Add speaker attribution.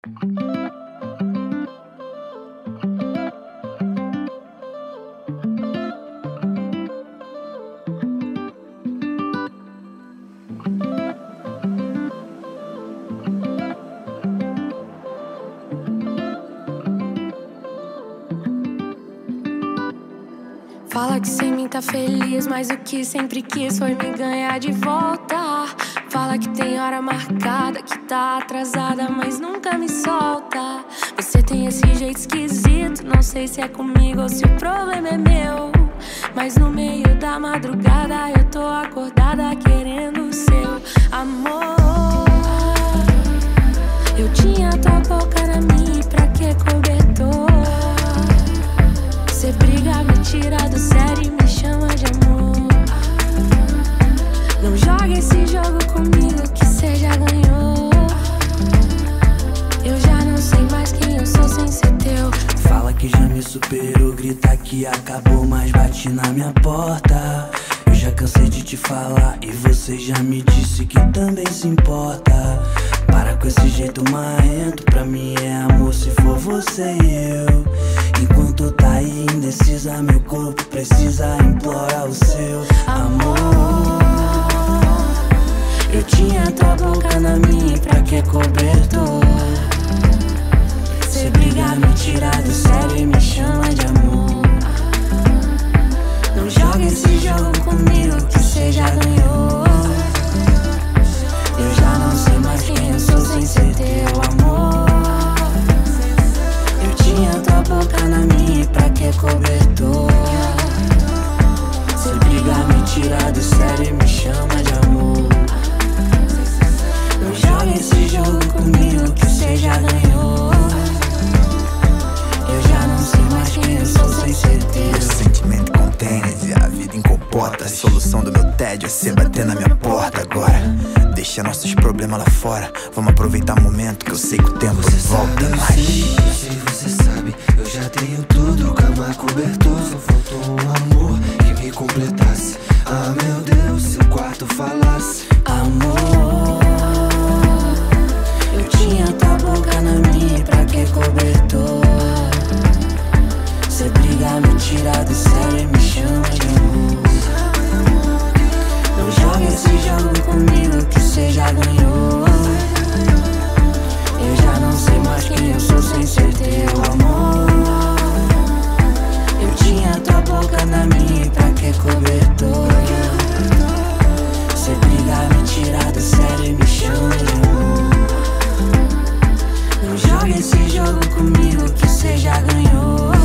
Speaker 1: Fala que sem mim tá feliz, mas o que sempre quis foi me ganhar de volta. Fala que tem hora marcada, que tá atrasada, mas nunca me solta. Você tem esse jeito esquisito, não sei se é comigo ou se o problema é meu. Mas no meio da madrugada eu tô acordada querendo o seu amor. Eu tinha tua boca na minha, pra que cobertor? Cê briga, me tira do sério e me chama de amor. Não joga esse jogo comigo que cê já ganhou. Eu já não sei mais quem eu sou sem ser teu.
Speaker 2: Fala que já me superou, grita que acabou, mas bate na minha porta. Eu já cansei de te falar e você já me disse que também se importa. Para com esse jeito marrento, pra mim é amor se for você e eu. Enquanto tá aí indecisa, meu corpo precisa implorar o seu amor. Eu tinha tua boca na minha, pra que cobertor? Cê briga, me tira do sério e me chama de amor. Não joga esse jogo comigo que cê já ganhou. Eu já não sei mais quem eu sou sem ser teu amor. Eu tinha tua boca na minha, pra que cobertor? Cê briga, me tira do sério e me chama de amor. Não joga esse jogo comigo que cê já ganhou. Eu já não sei mais quem eu sou sem ser teu.
Speaker 3: O sentimento com tênis e a vida em compota. A solução do meu tédio é cê bater na minha porta agora. Deixa nossos problemas lá fora. Vamos aproveitar o momento que eu sei que o tempo não volta mais.
Speaker 4: Sei, você sabe, eu já tenho tudo. Cama, cobertor, só faltou um amor que me completasse. Ah, meu Deus, se o quarto falasse
Speaker 2: amor. Eu tinha tua boca na minha, pra que cobertor? Cê briga, me tira do sério e me chama de amor. Não joga esse jogo comigo que cê já ganhou. Eu já não sei mais quem eu sou sem ser teu amor. Eu tinha tua boca na minha, pra que cobertor? Cê briga, me tira do sério e me chama de amor. Não joga esse jogo comigo que cê já ganhou.